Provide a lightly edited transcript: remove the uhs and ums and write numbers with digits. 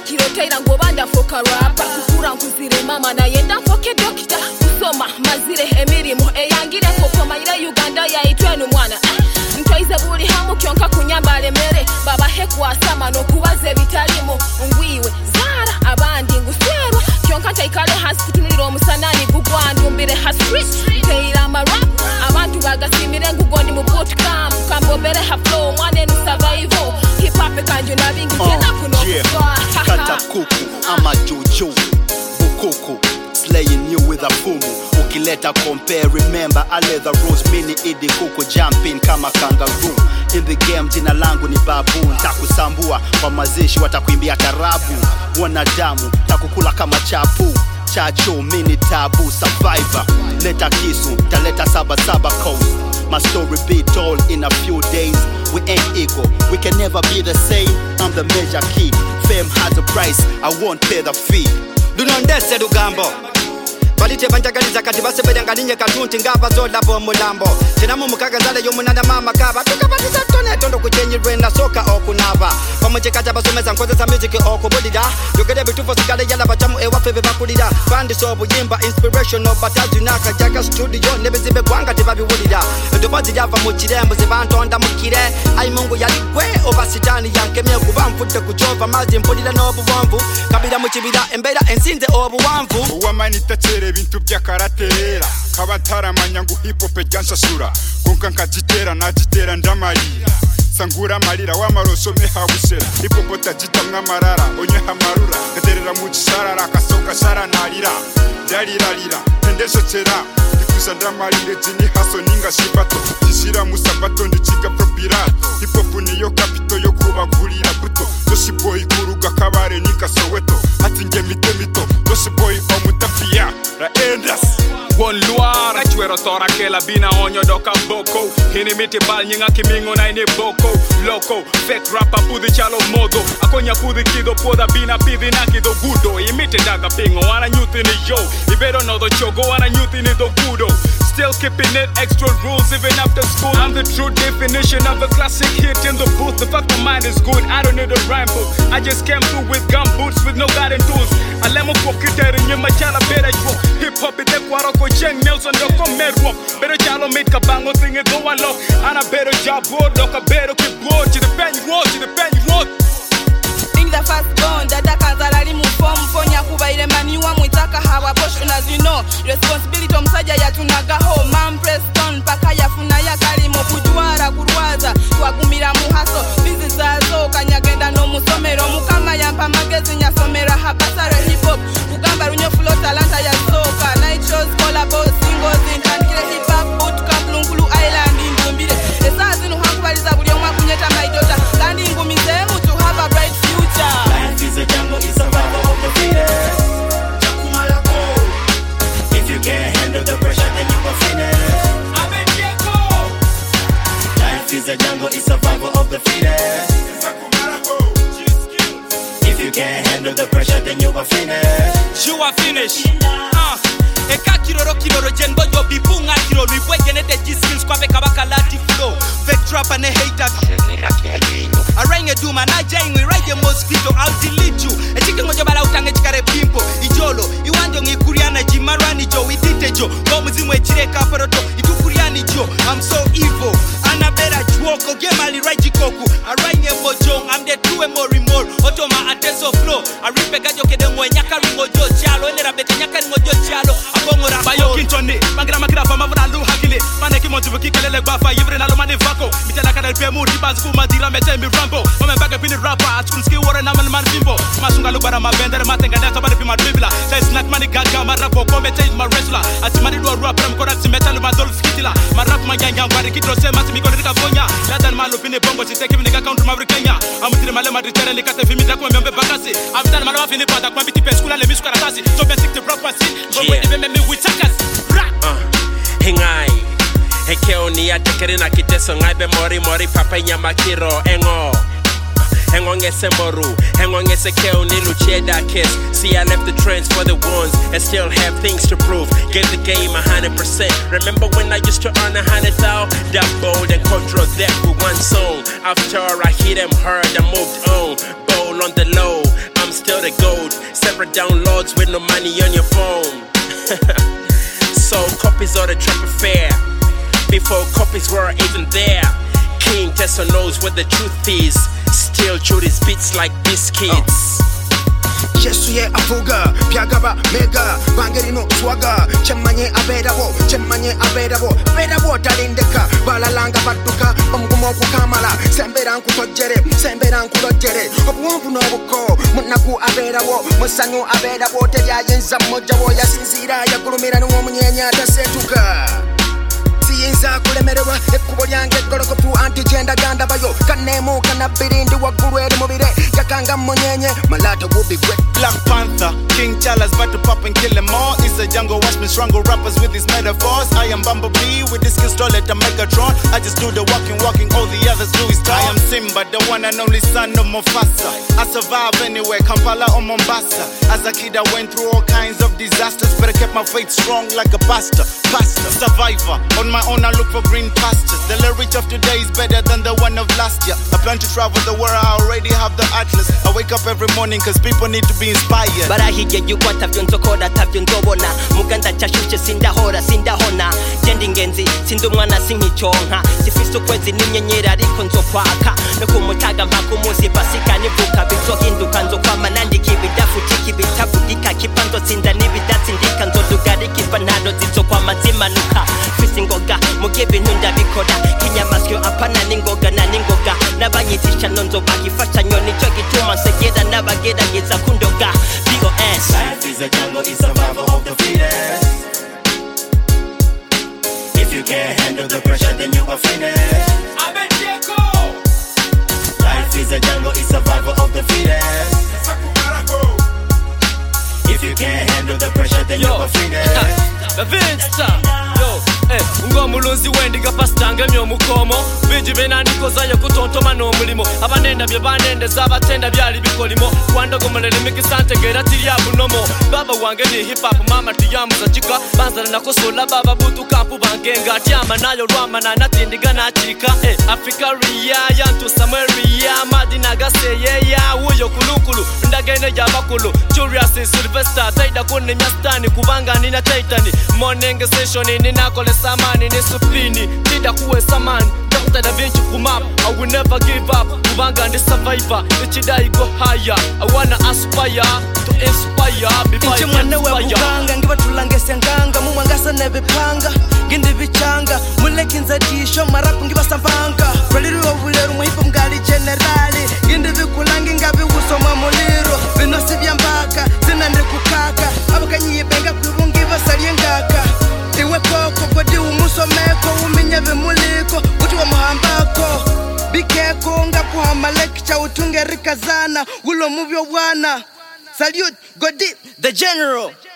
kirotera ngo banda foka rapa kukura nkuzire mama na yenda foke dokita usoma mazire emirimo eyangire koko mayira Uganda yaitwe n'umwana Ntoize buri hamu kyonka kunyambale mere baba hekwa sama no kubaze bitalimo ngwiwe zara abandi nguswerwa kyonka taikale hasi kutunulira omusanani gugwandumbire ha street teira marap abantu bagasimire ngugondi mu bootcamp kambobere ha flow mwane no survival hip hop kanju nabingi kena kuno kata kuku ama jojo bukuku slaying you with a fumu ukileta compare remember I let the rose mini idi kuku jumping kama kangaroo in the game jina langu ni babu takusambua kwa mazishi watakuimbia tarabu wanadamu takukula kama chapu chacho mini tabu survivor leta kisu taleta saba coast my story be told in a few days we ain't equal we can never be the same I'm the major key fame has a price I won't pay the fee dunondese lugambo balite banjagaliza kati basebelanga ninye katunti ngaba zola bo mulambo tena mu mukagazale yo munana mama kaba tukabatiza tone tondo kuchenyirwe na soka okunava pamoje kaja basomeza nkozesa music okubulira yogere bitufo sigale yala bachamu ewafebe bakulira bandi so buyimba inspirational batazi naka jaga studio nebezibe gwanga tebabibulira ndobazi yava mu kirembo zibantonda mukire ai mungu yali gwe obasitani yankemye kubamfudde kuchova mazi mpulira n'obuvomvu kabira mu kibira embera ensinze obuwanvu uwamanita bintu byakaraterera kabataramanya ngo hip hop ejyansasura konka nkagitera nagitera ndamarira sangura marira wamaroso mehabusera hip hop tagitamwa marara onye hamarura gaterera mu kisarara kasoka sara narira daliralira tendeso cera dikuza ndamarire jini haso ninga shibato gishira musabato ndicika propirato hip hop niyo kapito yo kubagurira buto doshi boy kuruga kabare nika soweto ati nge mitemito doshi boy omutafia ra endas Won luar achwero tora kela bina onyo doka boko hini miti bal nyinga kimingo na ini boko loco fake rapper pudi chalo modo akonya pudi kido poda bina pidi na kido gudo imite daga pingo wana nyuti ni yo ibero no do chogo wana nyuti ni do gudo still keeping it extra rules even after school I'm the true definition of a classic hit in the booth the fact my mind is good I don't need a rhyme book I just came through with gum boots with no guiding tools alemo kokiteri nyema chala bera yo hip hop ite kwaroko Cheng Nelson doko merwo better chalo make kabango thing it go unlock and a better job board doka better keep road to the pen road in the fast bone dada kazalali mu form fonya kubaire mami wa mwitaka hawa bosh as you know responsibility omusaja yatunaga ho man Preston paka yafuna ya kalimo kujwara kurwaza twagumira mu haso bizi zazo kanyagenda no musomero mukama yampa magezi nyasomera habasare hip hop kugamba runyo flow talanta ya soka night shows collabo singles in kankire hip hop bootcamp Lungulu Island indumbire esazi no hakubaliza buli omwa kunyeta my daughter kandi ngumize mu to have a bright future life is a jungle it's a battle of the fittest Chakumalako if you can't handle the pressure then you are finished life is a jungle it's a battle of the fittest if you can't handle the pressure then you are finished eka kiroro jenbo yo bipunga kiroro ibwegenete skills kwa beka bakalati flow fake trap and hater arrange duma na jaingwe ride mosquito I'll delete you echike ngojo bala utange chikare pimpo ijolo iwanjo ngikuriana jimarani jo ititejo go muzimwe chireka paroto itukuriani jo I'm so evil anabera juoko gemali right koku arrange mojong I'm the true more otoma ateso flow aripe gajo kedengo nyakari ngojo chalo enera bete nyakari ngojo chalo abongora bayo kintoni bangira magira fama vuna lu hakile maneki monjibu kikelele gbafa yibre nalo mani vako mitela kadal pe muri bazku madira metembi rambo mame baga pini rapper atkunski wore na man bimbo masunga lu bara mabender matenga data bari pima dribla say snack money gaga marako komete my wrestler atimani do rap ram korat metal madol skitila marap manyanya ngwari kidro se mati mikoni kafonya ladan malu pini bongo siteki ni account mavri Kenya amutire male madritere likate fimi dako membe bakasi amtana malo afini pada kwa biti peskula le misukara kasi so basic the proper scene go even me with takas hingai hekeoni atekerina kiteso ngaibe mori papa nyamakiro engo ngese moru engo ngese keoni lucheda kiss see I left the trends for the ones and still have things to prove gave the game 100% remember when I used to earn 100,000 that bold and control that with one song after I hit them hard I moved on bowl on the low I'm still separate downloads with no money on your phone. So copies of the trap affair. Before copies were even there. King Tessa knows what the truth is. Still chew these beats like biscuits. Jesuye afuga, piagaba, mega, bangerino swaga, chemanye aberabo, berabo talindeka, balalanga batuka, bamugumo kukamala, semberan kutojere, semberan kulojere, obuwampu nobuko, munaku aberabo, musanyu aberabo, telyayenza mmojawo yasinzira yagulumira n'omunyenya tasetuka. Siyinza kulemererwa ekkubo lyange eggolokofu antigenda ganda bayo kanemu kanabirindi waggulu eri mubire yakanga munyenye malata will be wet. Black Panther, King Charles about to pop and kill them all. It's a jungle watchman, strangle rappers with these metaphors. I am Bumblebee with this skills toilet and Megatron. I just do the walking, all the others do is talk. I am Simba, the one and only son of Mufasa. I survive anywhere, Kampala or Mombasa. As a kid I went through all kinds of disasters, but I kept my faith strong like a pastor. Survivor, on my own I look for green pastures. The lyric of today is better than the one of last year. I plan to travel the world, I already have the atlas. I wake up every morning cause people need to be inspired. Barahige yuko atavyo nzokora atavyo nzobona muganda cyashushe sindahona genda ingenzi sindi umwana sinkicyonka sifise ukwezi n'inyenyeri ariko nzokwaka no kumutaga mpaka umunsi pasika nivuka bizohinduka nzokwama nandika ibidafutika ibitavugika kipanzo tsinda n'ibidatsindika nzodugarika impanano zizokwama zimanuka fise ingoga mugihe ibintu ndabikora kinyamasyo apana n'ingoga na n'ingoga n'abanyitisha nonzobaga ifashanyo nicyo gituma nsegera n'abagerageza kundoga. BOS. Life is a jungle, it's survival of the fittest. If you can't handle the pressure, then you are finished. Life is a jungle, it's survival of the fittest. If you can't handle the pressure, then you are finished. Ngo mulunzi wendi gapastanga myo mukomo biji benandiko zayo kutontoma no mulimo abanenda bye banendeza abatenda byali bikolimo kwandogo munene mikisante gera tiriya bunomo baba wange ni hip hop mama tiyamuza chika banzana nakosola baba butu kampu bangenga tyama nayo rwama na natindiga nachika Africa ria yantu Samaria madina gaseye ya uyo kulukulu ndagene jabakulu Julius Sylvester taida kunne myastani kubanga nina taitani morning session ni nakole samani ni supini tida kuwe samani Dr. Da Vinci kumap I will never give up kubanga ni survivor ichidai go higher I wanna aspire to inspire before I mwana we kubanga ngiba tulangese nganga mumwangasa nebipanga ngindi bichanga mulekinza tisho marapu ngiba savanga raliro obuleru muhipo mgali generali ngindi bikulangi ngabi usoma muliro binosi byambaka zinandi kukaka abakanyiye benga kwibungi basaliye ngaka iwe koko kwadi umusomeko uminye bimuliko uti wa muhambako bikeko ngakuhama lecture utunge rikazana ulo mubyo bwana. Salute Godi the General.